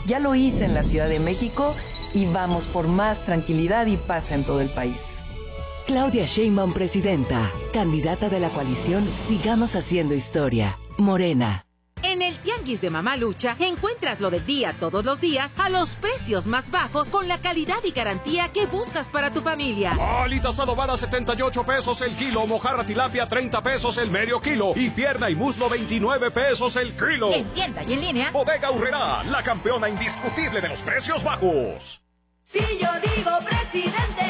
Ya lo hice en la Ciudad de México y vamos por más tranquilidad y paz en todo el país. Claudia Sheinbaum, presidenta, candidata de la coalición Sigamos Haciendo Historia. Morena. En el Tianguis de Mamalucha encuentras lo del día todos los días a los precios más bajos con la calidad y garantía que buscas para tu familia. Alitas adobadas 78 pesos el kilo, mojarra tilapia 30 pesos el medio kilo y pierna y muslo 29 pesos el kilo. En tienda y en línea. Bodega Aurrerá, la campeona indiscutible de los precios bajos. Si yo digo presidente,